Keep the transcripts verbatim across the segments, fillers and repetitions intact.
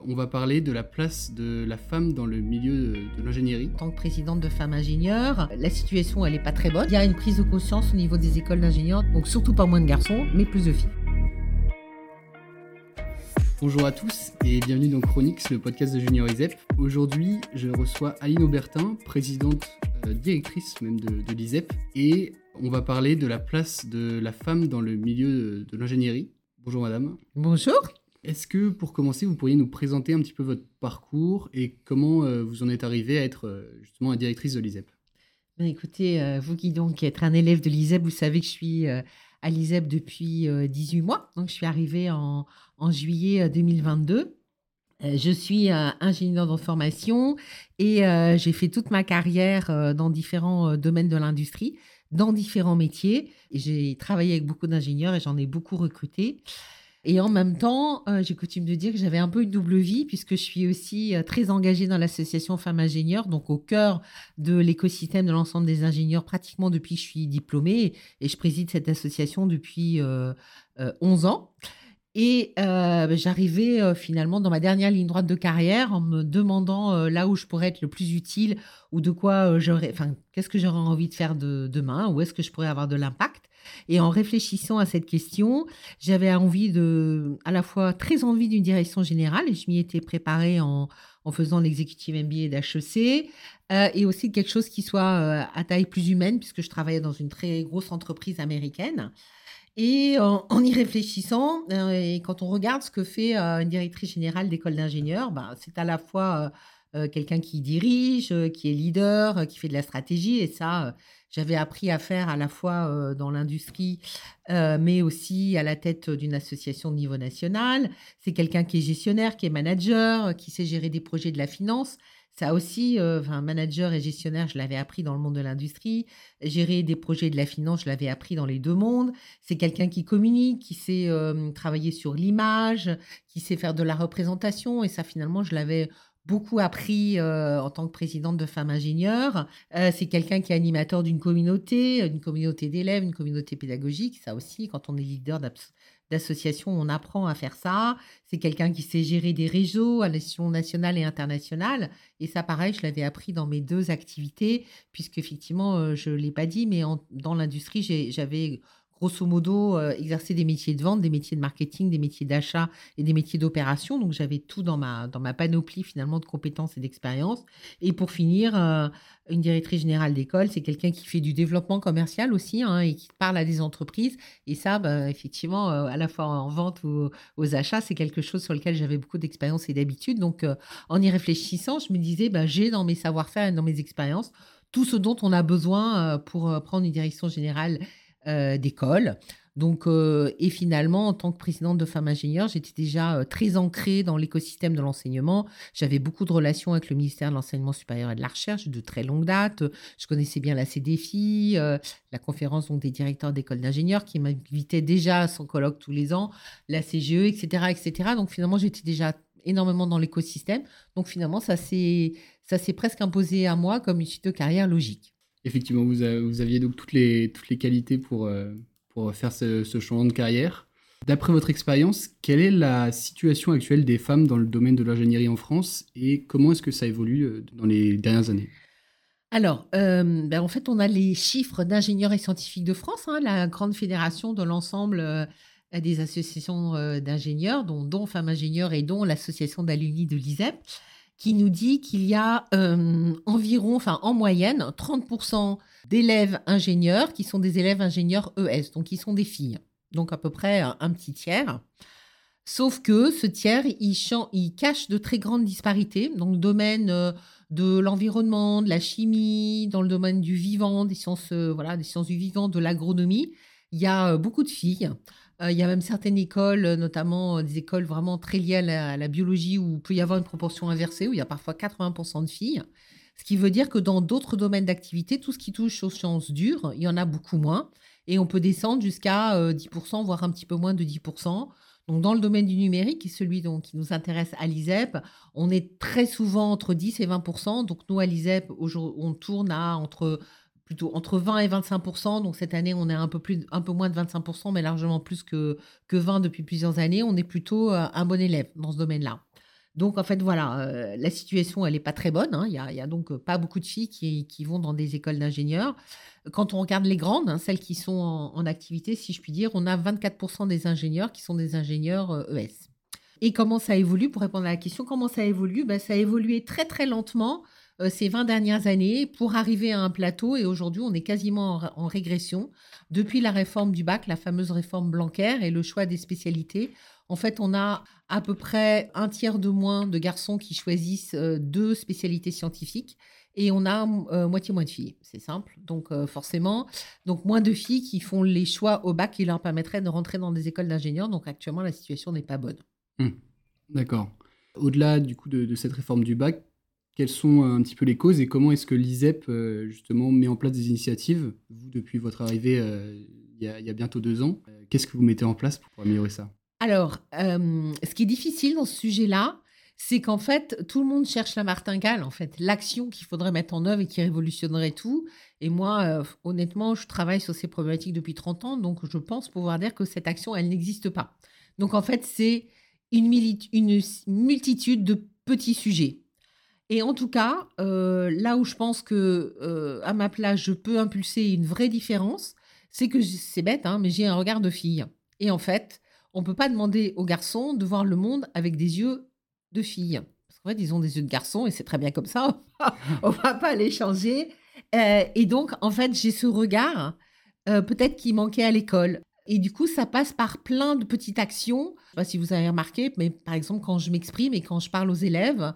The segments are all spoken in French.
On va parler de la place de la femme dans le milieu de, de l'ingénierie. En tant que présidente de Femmes Ingénieurs, la situation elle est pas très bonne. Il y a une prise de conscience au niveau des écoles d'ingénieurs, donc surtout pas moins de garçons, mais plus de filles. Bonjour à tous et bienvenue dans Chronix, le podcast de Junior I S E P. Aujourd'hui, je reçois Aline Aubertin, présidente, euh, directrice même de, de l'I S E P, et on va parler de la place de la femme dans le milieu de, de l'ingénierie. Bonjour madame. Bonjour. Est-ce que pour commencer, vous pourriez nous présenter un petit peu votre parcours et comment euh, vous en êtes arrivée à être euh, justement la directrice de l'I S E P? Ben, écoutez, euh, vous qui donc êtes un élève de l'I S E P, vous savez que je suis euh, à l'I S E P depuis euh, dix-huit mois. Donc je suis arrivée en, en juillet deux mille vingt-deux. Euh, je suis euh, ingénieure de formation et euh, j'ai fait toute ma carrière euh, dans différents euh, domaines de l'industrie, dans différents métiers. Et j'ai travaillé avec beaucoup d'ingénieurs et j'en ai beaucoup recruté. Et en même temps, euh, j'ai coutume de dire que j'avais un peu une double vie puisque je suis aussi euh, très engagée dans l'association Femmes Ingénieurs, donc au cœur de l'écosystème de l'ensemble des ingénieurs pratiquement depuis que je suis diplômée. Et je préside cette association depuis euh, euh, onze ans. Et euh, ben, j'arrivais euh, finalement dans ma dernière ligne droite de carrière en me demandant euh, là où je pourrais être le plus utile ou de quoi euh, j'aurais, enfin, qu'est-ce que j'aurais envie de faire de demain, où est-ce que je pourrais avoir de l'impact. Et en réfléchissant à cette question, j'avais envie de, à la fois très envie d'une direction générale et je m'y étais préparée en, en faisant l'executive M B A d'H E C euh, et aussi de quelque chose qui soit euh, à taille plus humaine puisque je travaillais dans une très grosse entreprise américaine. Et en, en y réfléchissant, euh, et quand on regarde ce que fait euh, une directrice générale d'école d'ingénieurs, bah, c'est à la fois euh, euh, quelqu'un qui dirige, euh, qui est leader, euh, qui fait de la stratégie. Et ça, euh, j'avais appris à faire à la fois euh, dans l'industrie, euh, mais aussi à la tête d'une association de niveau national. C'est quelqu'un qui est gestionnaire, qui est manager, euh, qui sait gérer des projets de la finance. Ça aussi, euh, enfin, manager et gestionnaire, je l'avais appris dans le monde de l'industrie. Gérer des projets de la finance, je l'avais appris dans les deux mondes. C'est quelqu'un qui communique, qui sait euh, travailler sur l'image, qui sait faire de la représentation. Et ça, finalement, je l'avais beaucoup appris euh, en tant que présidente de Femmes Ingénieurs. Euh, c'est quelqu'un qui est animateur d'une communauté, une communauté d'élèves, une communauté pédagogique. Ça aussi, quand on est leader d'abs- d'association, on apprend à faire ça. C'est quelqu'un qui sait gérer des réseaux à l'échelon national et international. Et ça, pareil, je l'avais appris dans mes deux activités, puisque effectivement, euh, je ne l'ai pas dit, mais en- dans l'industrie, j'ai- j'avais grosso modo euh, exercé des métiers de vente, des métiers de marketing, des métiers d'achat et des métiers d'opération. Donc, j'avais tout dans ma, dans ma panoplie finalement de compétences et d'expériences. Et pour finir, euh, une directrice générale d'école, c'est quelqu'un qui fait du développement commercial aussi hein, et qui parle à des entreprises. Et ça, bah, effectivement, euh, à la fois en vente ou aux achats, c'est quelque chose sur lequel j'avais beaucoup d'expérience et d'habitude. Donc, euh, en y réfléchissant, je me disais, bah, j'ai dans mes savoir-faire et dans mes expériences tout ce dont on a besoin euh, pour euh, prendre une direction générale euh, d'école. Donc, euh, et finalement, en tant que présidente de Femmes Ingénieurs, j'étais déjà euh, très ancrée dans l'écosystème de l'enseignement. J'avais beaucoup de relations avec le ministère de l'Enseignement supérieur et de la Recherche de très longue date. Je connaissais bien la C D F I, euh, la conférence donc, des directeurs d'écoles d'ingénieurs qui m'invitait déjà à son colloque tous les ans, la C G E, et cetera, et cetera. Donc, finalement, j'étais déjà énormément dans l'écosystème. Donc, finalement, ça s'est, ça s'est presque imposé à moi comme une suite de carrière logique. Effectivement, vous, a- vous aviez donc toutes les, toutes les qualités pour, euh, pour faire ce, ce changement de carrière. D'après votre expérience, quelle est la situation actuelle des femmes dans le domaine de l'ingénierie en France et comment est-ce que ça évolue euh, dans les dernières années? Alors, euh, ben, en fait, on a les chiffres d'ingénieurs et scientifiques de France, hein, la grande fédération de l'ensemble euh, des associations euh, d'ingénieurs, dont, dont Femmes Ingénieurs et dont l'association d'alumni de l'I S E P, qui nous dit qu'il y a euh, environ, enfin en moyenne, trente pour cent d'élèves ingénieurs qui sont des élèves ingénieurs E S, donc qui sont des filles. Donc à peu près un, un petit tiers. Sauf que ce tiers, il, chan- il cache de très grandes disparités dans le domaine euh, de l'environnement, de la chimie, dans le domaine du vivant, des sciences, euh, voilà, des sciences du vivant, de l'agronomie. Il y a euh, beaucoup de filles. Euh, il y a même certaines écoles, euh, notamment euh, des écoles vraiment très liées à la, à la biologie, où il peut y avoir une proportion inversée, où il y a parfois quatre-vingts pour cent de filles. Ce qui veut dire que dans d'autres domaines d'activité, tout ce qui touche aux sciences dures, il y en a beaucoup moins. Et on peut descendre jusqu'à euh, dix pour cent, voire un petit peu moins de dix pour cent. Donc, dans le domaine du numérique, qui est celui donc, qui nous intéresse à l'I S E P, on est très souvent entre dix et vingt pour cent. Donc, nous, à l'I S E P, aujourd'hui, on tourne à entre, plutôt entre vingt et vingt-cinq pour cent. Donc, cette année, on est un peu, plus, un peu moins de vingt-cinq pour cent, mais largement plus que, que vingt depuis plusieurs années. On est plutôt euh, un bon élève dans ce domaine-là. Donc, en fait, voilà, euh, la situation, elle n'est pas très bonne, hein. Il y a, il y a donc euh, pas beaucoup de filles qui, qui vont dans des écoles d'ingénieurs. Quand on regarde les grandes, hein, celles qui sont en, en activité, si je puis dire, on a vingt-quatre pour cent des ingénieurs qui sont des ingénieurs euh, E S. Et comment ça évolue? Pour répondre à la question, comment ça évolue? Ben, ça a évolué très, très lentement euh, ces vingt dernières années pour arriver à un plateau. Et aujourd'hui, on est quasiment en, en régression. Depuis la réforme du bac, la fameuse réforme Blanquer et le choix des spécialités, en fait, on a à peu près un tiers de moins de garçons qui choisissent euh, deux spécialités scientifiques et on a euh, moitié moins de filles. C'est simple. Donc, euh, forcément, donc moins de filles qui font les choix au bac qui leur permettraient de rentrer dans des écoles d'ingénieurs. Donc, actuellement, la situation n'est pas bonne. Mmh. D'accord. Au-delà du coup de, de cette réforme du bac, quelles sont euh, un petit peu les causes et comment est-ce que l'I S E P euh, justement met en place des initiatives, vous depuis votre arrivée euh, il y a, il y a bientôt deux ans, euh, qu'est-ce que vous mettez en place pour améliorer ça? Alors, euh, ce qui est difficile dans ce sujet-là, c'est qu'en fait, tout le monde cherche la martingale, en fait, l'action qu'il faudrait mettre en œuvre et qui révolutionnerait tout. Et moi, euh, honnêtement, je travaille sur ces problématiques depuis trente ans, donc je pense pouvoir dire que cette action, elle n'existe pas. Donc, en fait, c'est une, mili- une multitude de petits sujets. Et en tout cas, euh, là où je pense que euh, à ma place, je peux impulser une vraie différence, c'est que j- c'est bête, hein, mais j'ai un regard de fille. Et en fait, on ne peut pas demander aux garçons de voir le monde avec des yeux de fille. Parce qu'en fait, ils ont des yeux de garçon et c'est très bien comme ça. On ne va pas les changer. Euh, et donc, en fait, j'ai ce regard, euh, peut-être qui manquait à l'école. Et du coup, ça passe par plein de petites actions. Je ne sais pas si vous avez remarqué, mais par exemple, quand je m'exprime et quand je parle aux élèves,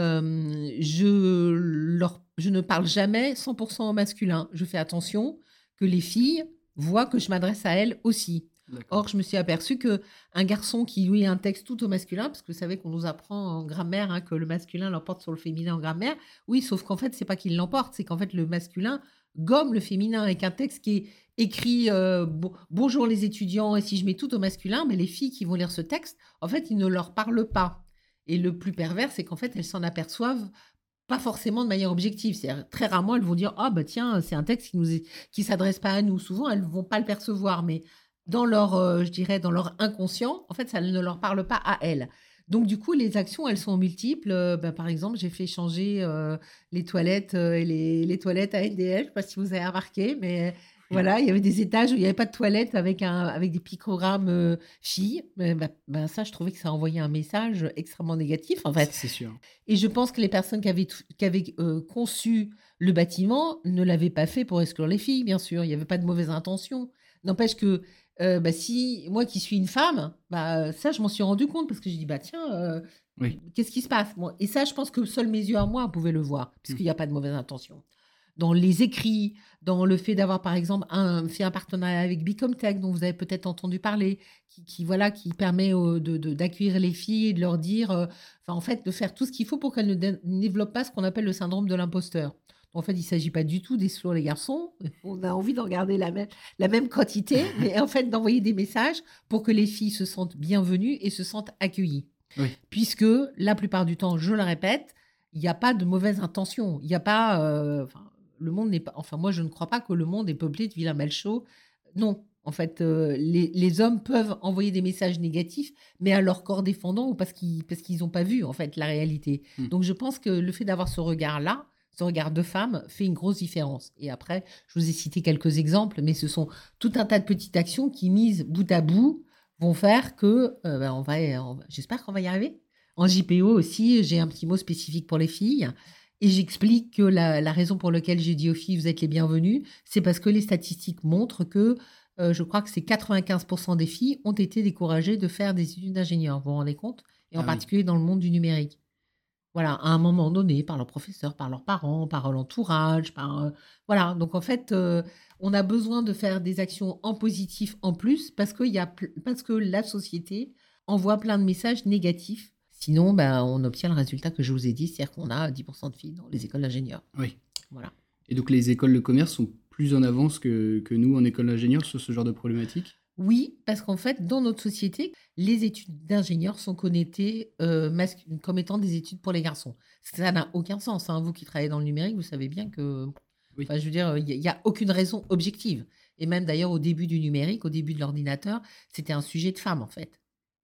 euh, je, leur, je ne parle jamais cent pour cent au masculin. Je fais attention que les filles voient que je m'adresse à elles aussi. D'accord. Or, je me suis aperçue que un garçon qui lit un texte tout au masculin, parce que vous savez qu'on nous apprend en grammaire hein, que le masculin l'emporte sur le féminin en grammaire, oui, sauf qu'en fait, c'est pas qu'il l'emporte, c'est qu'en fait, le masculin gomme le féminin avec un texte qui est écrit euh, bon- bonjour les étudiants, et si je mets tout au masculin, mais les filles qui vont lire ce texte, en fait, il ne leur parle pas. Et le plus pervers, c'est qu'en fait, elles s'en aperçoivent pas forcément de manière objective. C'est-à-dire, très rarement, elles vont dire ah bah tiens, c'est un texte qui nous est- qui s'adresse pas à nous. Souvent, elles vont pas le percevoir, mais dans leur, euh, je dirais, dans leur inconscient, en fait, ça ne leur parle pas à elles. Donc, du coup, les actions, elles sont multiples. Euh, bah, par exemple, j'ai fait changer euh, les toilettes euh, et les, les toilettes à N D L. Je ne sais pas si vous avez remarqué, mais voilà, il y avait des étages où il n'y avait pas de toilettes avec, un, avec des pictogrammes euh, filles. Mais, bah, bah, ça, je trouvais que ça envoyait un message extrêmement négatif, en Ça, fait. c'est sûr. Et je pense que les personnes qui avaient, t- qui avaient euh, conçu le bâtiment ne l'avaient pas fait pour exclure les filles, bien sûr. Il n'y avait pas de mauvaise intention. N'empêche que euh, bah, si moi qui suis une femme, bah, ça, je m'en suis rendu compte parce que j'ai dit, bah, tiens, euh, Oui. qu'est-ce qui se passe? Bon, et ça, je pense que seuls mes yeux à moi pouvaient le voir, Mm. puisqu'il n'y a pas de mauvaise intention. Dans les écrits, dans le fait d'avoir, par exemple, un, fait un partenariat avec Bicomtech, dont vous avez peut-être entendu parler, qui, qui, voilà, qui permet euh, de, de- d'accueillir les filles et de leur dire, euh, enfin, en fait, de faire tout ce qu'il faut pour qu'elles ne dé- ne développent pas ce qu'on appelle le syndrome de l'imposteur. En fait, il ne s'agit pas du tout d'exclure les garçons. On a envie d'en garder la même, la même quantité, mais en fait, d'envoyer des messages pour que les filles se sentent bienvenues et se sentent accueillies. Oui. Puisque la plupart du temps, je le répète, il n'y a pas de mauvaise intention. Il n'y a pas. euh, enfin, le monde n'est pas. Enfin, moi, je ne crois pas que le monde est peuplé de vilains malchauds. Non. En fait, euh, les, les hommes peuvent envoyer des messages négatifs, mais à leur corps défendant ou parce qu'ils parce qu'ils n'ont pas vu en fait la réalité. Mm. Donc, je pense que le fait d'avoir ce regard-là, ce regard de femme, fait une grosse différence. Et après, je vous ai cité quelques exemples, mais ce sont tout un tas de petites actions qui, mises bout à bout, vont faire que euh, ben, on va, on va- j'espère qu'on va y arriver. En J P O aussi, j'ai un petit mot spécifique pour les filles. Et j'explique que la, la raison pour laquelle j'ai dit aux filles, vous êtes les bienvenues, c'est parce que les statistiques montrent que euh, je crois que c'est quatre-vingt-quinze pour cent des filles ont été découragées de faire des études d'ingénieur. Vous vous rendez compte? Et en Ah oui. particulier dans le monde du numérique. Voilà, à un moment donné, par leurs professeurs, par leurs parents, par l'entourage, par euh, voilà. Donc en fait, euh, on a besoin de faire des actions en positif en plus parce que, y a, ple- parce que la société envoie plein de messages négatifs. Sinon, ben, on obtient le résultat que je vous ai dit, c'est-à-dire qu'on a dix pour cent de filles dans les écoles d'ingénieurs. Oui. Voilà. Et donc les écoles de commerce sont plus en avance que, que nous en école d'ingénieur sur ce genre de problématique? Oui, parce qu'en fait, dans notre société, les études d'ingénieur sont connotées euh, mascu- comme étant des études pour les garçons. Ça n'a aucun sens, hein. Vous qui travaillez dans le numérique, vous savez bien que, Oui. enfin, je veux dire, il n'y a, a aucune raison objective. Et même d'ailleurs, au début du numérique, au début de l'ordinateur, c'était un sujet de femme, en fait.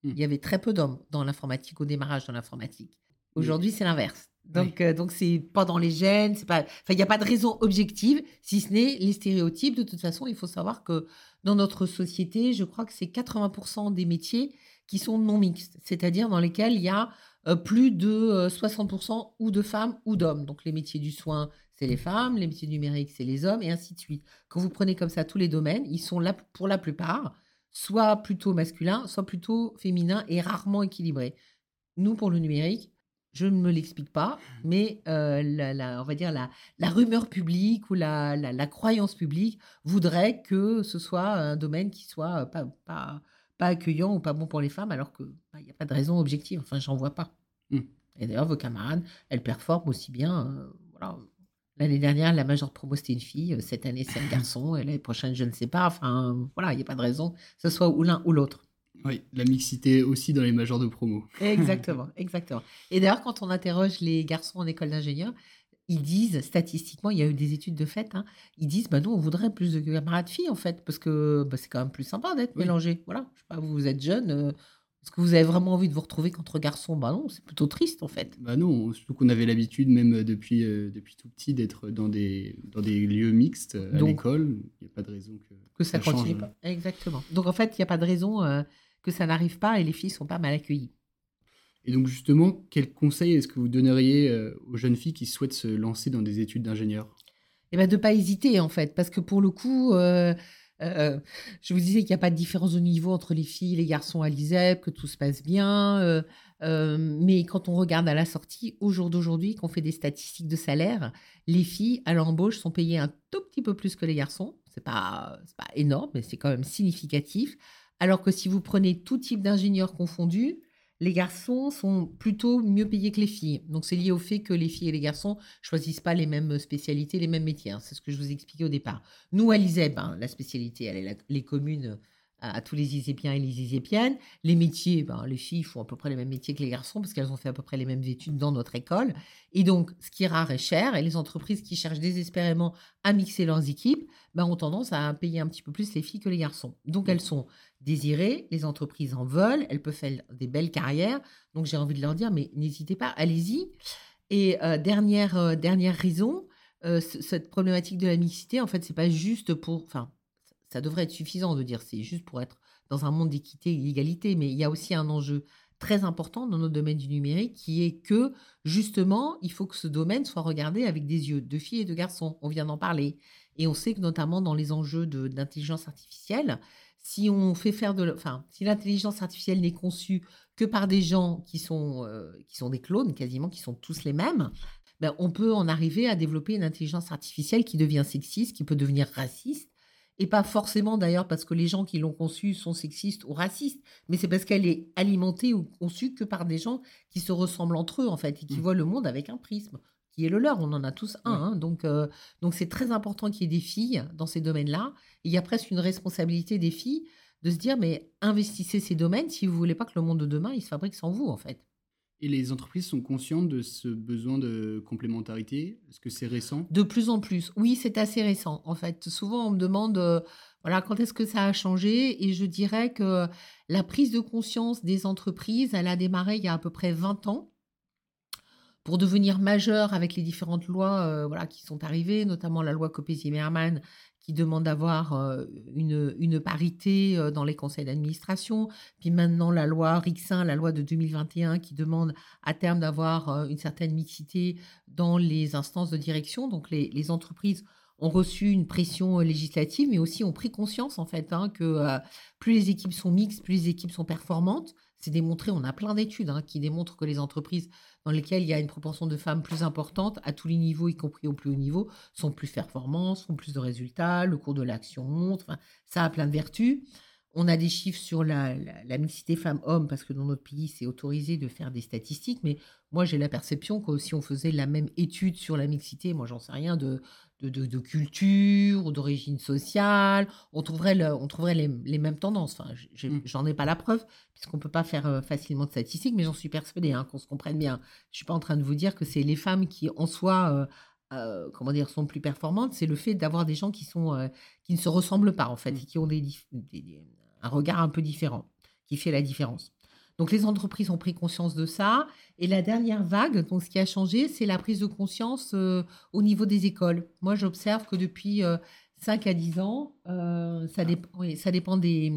Il Mmh. y avait très peu d'hommes dans l'informatique, au démarrage dans l'informatique. Oui. Aujourd'hui, c'est l'inverse. Oui. Donc, euh, donc c'est pas dans les gènes, c'est pas. Enfin, il n'y a pas de raison objective, si ce n'est les stéréotypes. De toute façon, il faut savoir que dans notre société, je crois que c'est quatre-vingts pour cent des métiers qui sont non mixtes, c'est-à-dire dans lesquels il y a euh, plus de euh, soixante pour cent ou de femmes ou d'hommes. Donc, les métiers du soin, c'est les femmes, les métiers numériques, c'est les hommes, et ainsi de suite. Quand vous prenez comme ça tous les domaines, ils sont là pour la plupart soit plutôt masculins, soit plutôt féminins et rarement équilibrés. Nous, pour le numérique, je ne me l'explique pas, mais euh, la, la- on va dire la, la rumeur publique ou la, la- la croyance publique voudrait que ce soit un domaine qui soit euh, pas, pas, pas accueillant ou pas bon pour les femmes, alors qu'il n'y a pas de raison objective. Enfin, j'en vois pas. Mmh. Et d'ailleurs, vos camarades, elles performent aussi bien. euh, voilà. L'année dernière, la majeure promo, c'était une fille. euh, Cette année, c'est un garçon. Et l'année prochaine, je ne sais pas. Enfin, voilà, il n'y a pas de raison que ce soit ou l'un ou l'autre. Oui, la mixité aussi dans les majors de promo. Exactement, exactement. Et d'ailleurs, quand on interroge les garçons en école d'ingénieur, ils disent, statistiquement, il y a eu des études de fait, hein, ils disent, bah nous, on voudrait plus de camarades filles, en fait, parce que bah, c'est quand même plus sympa d'être Oui. mélangé. Voilà, je sais pas, vous êtes jeune, euh, est-ce que vous avez vraiment envie de vous retrouver qu'entre garçons? Bah non, c'est plutôt triste, en fait. Bah non, surtout qu'on avait l'habitude, même euh, depuis, euh, depuis tout petit, d'être dans des, dans des lieux mixtes euh, à Donc, l'école. Il n'y a pas de raison que, que ça ça change. continue pas. Exactement. Donc, en fait, il n'y a pas de raison euh, que ça n'arrive pas et les filles sont pas mal accueillies. Et donc justement, quel conseil est-ce que vous donneriez euh, aux jeunes filles qui souhaitent se lancer dans des études d'ingénieur? Et ben de pas hésiter en fait, parce que pour le coup, euh, euh, je vous disais qu'il n'y a pas de différence de niveau entre les filles et les garçons à l'I S E P, que tout se passe bien. euh, euh, mais quand on regarde à la sortie, au jour d'aujourd'hui, qu'on fait des statistiques de salaire, les filles à l'embauche sont payées un tout petit peu plus que les garçons. C'est pas, c'est pas énorme, mais c'est quand même significatif. Alors que si vous prenez tout type d'ingénieurs confondus, les garçons sont plutôt mieux payés que les filles. Donc c'est lié au fait que les filles et les garçons choisissent pas les mêmes spécialités, les mêmes métiers, hein. C'est ce que je vous expliquais au départ. Nous, à l'I S E P, hein, la spécialité, elle est la- les communes à, à tous les Isépiens et les Isépiennes. Les métiers, ben, les filles font à peu près les mêmes métiers que les garçons parce qu'elles ont fait à peu près les mêmes études dans notre école. Et donc, ce qui est rare est cher. Et les entreprises qui cherchent désespérément à mixer leurs équipes ben, ont tendance à payer un petit peu plus les filles que les garçons. Donc, elles sont désirées, les entreprises en veulent, elles peuvent faire des belles carrières. Donc, j'ai envie de leur dire, mais n'hésitez pas, allez-y. Et euh, dernière, euh, dernière raison, euh, ce- cette problématique de la mixité, en fait, c'est pas juste pour. Enfin, ça devrait être suffisant de dire c'est juste pour être dans un monde d'équité et d'égalité, mais il y a aussi un enjeu très important dans notre domaine du numérique qui est que, justement, il faut que ce domaine soit regardé avec des yeux de filles et de garçons. On vient d'en parler. Et on sait que, notamment dans les enjeux de- d'intelligence artificielle, si on fait faire de. l'- Enfin, si l'intelligence artificielle n'est conçue que par des gens qui sont, euh, qui sont des clones, quasiment, qui sont tous les mêmes, ben, on peut en arriver à développer une intelligence artificielle qui devient sexiste, qui peut devenir raciste, et pas forcément d'ailleurs parce que les gens qui l'ont conçue sont sexistes ou racistes, mais c'est parce qu'elle est alimentée ou conçue que par des gens qui se ressemblent entre eux, en fait, et qui Mm. voient le monde avec un prisme, qui est le leur. On en a tous un, Ouais. hein. Donc, euh, donc c'est très important qu'il y ait des filles dans ces domaines-là. Et il y a presque une responsabilité des filles de se dire, mais investissez ces domaines si vous voulez pas que le monde de demain, il se fabrique sans vous, en fait. Et les entreprises sont conscientes de ce besoin de complémentarité? Est-ce que c'est récent? De plus en plus. Oui, c'est assez récent, en fait. Souvent, on me demande, euh, voilà, quand est-ce que ça a changé? Et je dirais que la prise de conscience des entreprises, elle a démarré il y a à peu près vingt ans pour devenir majeure avec les différentes lois euh, voilà, qui sont arrivées, notamment la loi Copé-Zimmermann qui demande d'avoir euh, une, une parité euh, dans les conseils d'administration, puis maintenant la loi Rixin, la loi de deux mille vingt et un qui demande à terme d'avoir euh, une certaine mixité dans les instances de direction. Donc les, les entreprises ont reçu une pression euh, législative, mais aussi ont pris conscience en fait hein, que euh, plus les équipes sont mixtes, plus les équipes sont performantes. C'est démontré, on a plein d'études hein, qui démontrent que les entreprises dans lesquelles il y a une proportion de femmes plus importante, à tous les niveaux, y compris au plus haut niveau, sont plus performantes, font plus de résultats, le cours de l'action monte, enfin, ça a plein de vertus. On a des chiffres sur la, la, la mixité femmes-hommes, parce que dans notre pays, c'est autorisé de faire des statistiques, mais moi, j'ai la perception que si on faisait la même étude sur la mixité, moi, j'en sais rien, de, de, de, de culture ou d'origine sociale, on trouverait, le, on trouverait les, les mêmes tendances. Enfin, j'ai- Mm. j'en ai pas la preuve, puisqu'on ne peut pas faire euh, facilement de statistiques, mais j'en suis persuadée, hein, qu'on se comprenne bien. Je ne suis pas en train de vous dire que c'est les femmes qui, en soi, euh, euh, comment dire, sont plus performantes, c'est le fait d'avoir des gens qui, sont, euh, qui ne se ressemblent pas, en fait, Mm. et qui ont des, dif- des- des- un regard un peu différent, qui fait la différence. Donc les entreprises ont pris conscience de ça. Et la dernière vague, donc ce qui a changé, c'est la prise de conscience euh, au niveau des écoles. Moi, j'observe que depuis euh, cinq à dix ans, euh, ça, dép- oui, ça dépend des,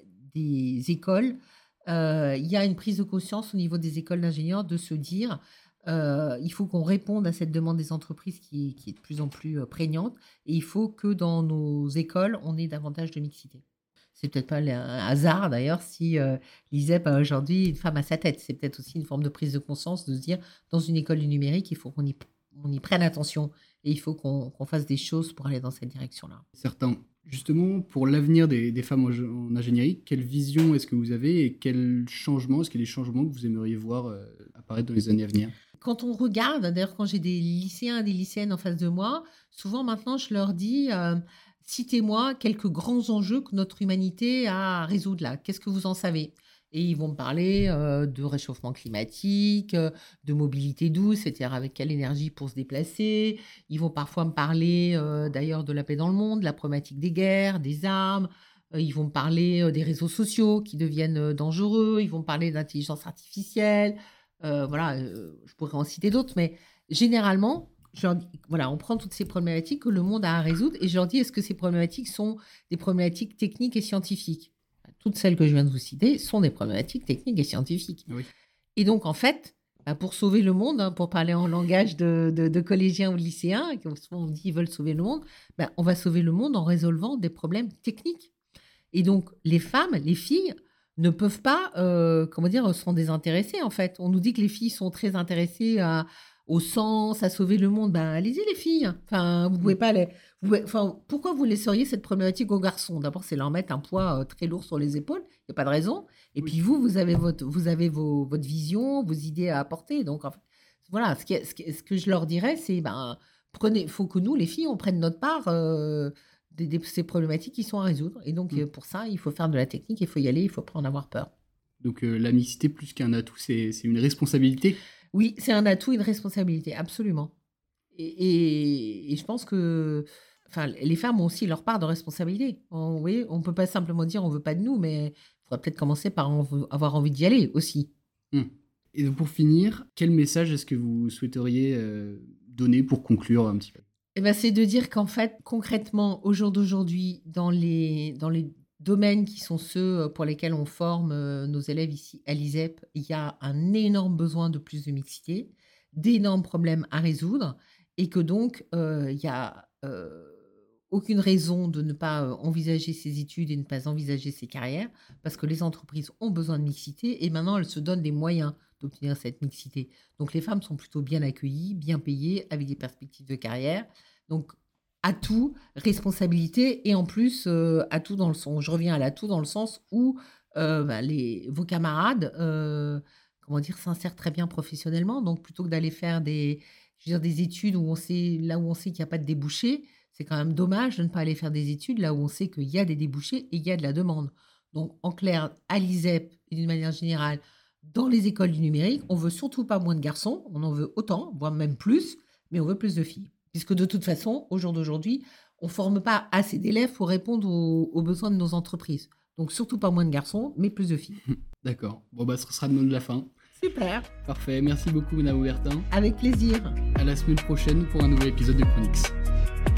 des écoles. Euh, il y a une prise de conscience au niveau des écoles d'ingénieurs de se dire euh, il faut qu'on réponde à cette demande des entreprises qui, qui est de plus en plus euh, prégnante et il faut que dans nos écoles, on ait davantage de mixité. C'est peut-être pas un hasard d'ailleurs si euh, l'I S E P a aujourd'hui une femme à sa tête. C'est peut-être aussi une forme de prise de conscience de se dire dans une école du numérique, il faut qu'on y, on y prenne attention et il faut qu'on, qu'on fasse des choses pour aller dans cette direction-là. Certains. Justement, pour l'avenir des, des femmes en, en ingénierie, quelle vision est-ce que vous avez et quels changements, est-ce qu'il y a des changements que vous aimeriez voir euh, apparaître dans les années à venir? Quand on regarde, d'ailleurs quand j'ai des lycéens et des lycéennes en face de moi, souvent maintenant je leur dis euh, citez-moi quelques grands enjeux que notre humanité a à résoudre là. Qu'est-ce que vous en savez? Et ils vont me parler euh, de réchauffement climatique, euh, de mobilité douce, c'est-à-dire avec quelle énergie pour se déplacer. Ils vont parfois me parler euh, d'ailleurs de la paix dans le monde, de la problématique des guerres, des armes. Euh, ils vont me parler euh, des réseaux sociaux qui deviennent euh, dangereux. Ils vont me parler d'intelligence artificielle. Euh, voilà, euh, je pourrais en citer d'autres, mais généralement, je leur dis, voilà, on prend toutes ces problématiques que le monde a à résoudre et je leur dis est-ce que ces problématiques sont des problématiques techniques et scientifiques? Toutes celles que je viens de vous citer sont des problématiques techniques et scientifiques. Oui. Et donc, en fait, bah, pour sauver le monde, hein, pour parler en langage de, de, de collégiens ou de lycéens, qui souvent on dit qu'ils veulent sauver le monde, bah, on va sauver le monde en résolvant des problèmes techniques. Et donc, les femmes, les filles, ne peuvent pas, euh, comment dire, sont désintéressées, en fait. On nous dit que les filles sont très intéressées à, au sens, à sauver le monde. Ben, allez-y, les filles. Enfin, vous pouvez pas les... Vous pouvez, enfin, pourquoi vous laisseriez cette problématique aux garçons? D'abord, c'est leur mettre un poids euh, très lourd sur les épaules. Il n'y a pas de raison. Et Oui. puis, vous, vous avez, votre, vous avez vos, votre vision, vos idées à apporter. Donc, en fait, voilà, ce, qui est- ce, qui est- ce que je leur dirais, c'est, ben, prenez, faut que nous, les filles, on prenne notre part euh, de, de ces problématiques qui sont à résoudre. Et donc, Mm. euh, pour ça, il faut faire de la technique, il faut y aller, il ne faut pas en avoir peur. Donc euh, la mixité, plus qu'un atout, c'est, c'est une responsabilité. Oui, c'est un atout, une responsabilité, absolument. Et, et- et je pense que enfin, les femmes ont aussi leur part de responsabilité. On, oui, on ne peut pas simplement dire on ne veut pas de nous, mais il faudrait peut-être commencer par en- avoir envie d'y aller aussi. Mm. Et donc pour finir, quel message est-ce que vous souhaiteriez euh, donner pour conclure un petit peu? Eh ben, c'est de dire qu'en fait, concrètement, au jour d'aujourd'hui, dans les, dans les domaines qui sont ceux pour lesquels on forme euh, nos élèves ici à l'I S E P, il y a un énorme besoin de plus de mixité, d'énormes problèmes à résoudre, et que donc, euh, il y a euh, aucune raison de ne pas euh, envisager ces études et ne pas envisager ces carrières, parce que les entreprises ont besoin de mixité, et maintenant, elles se donnent des moyens d'obtenir cette mixité. Donc, les femmes sont plutôt bien accueillies, bien payées, avec des perspectives de carrière. Donc, atout, responsabilité et en plus euh, atout dans le sens, je reviens à l'atout dans le sens où euh, bah, les, vos camarades euh, comment dire, s'insèrent très bien professionnellement. Donc plutôt que d'aller faire des, je veux dire, des études où on sait, là où on sait qu'il n'y a pas de débouchés, c'est quand même dommage de ne pas aller faire des études là où on sait qu'il y a des débouchés et il y a de la demande. Donc en clair, à l'I S E P et d'une manière générale, dans les écoles du numérique, on veut surtout pas moins de garçons, on en veut autant, voire même plus, mais on veut plus de filles. Puisque de toute façon, au jour d'aujourd'hui, on ne forme pas assez d'élèves pour répondre aux, aux besoins de nos entreprises. Donc surtout pas moins de garçons, mais plus de filles. D'accord. Bon, bah, ce sera le mot de la fin. Super, Parfait. Merci beaucoup, Madame Aubertin. avec plaisir. À la semaine prochaine pour un nouvel épisode de Chronix.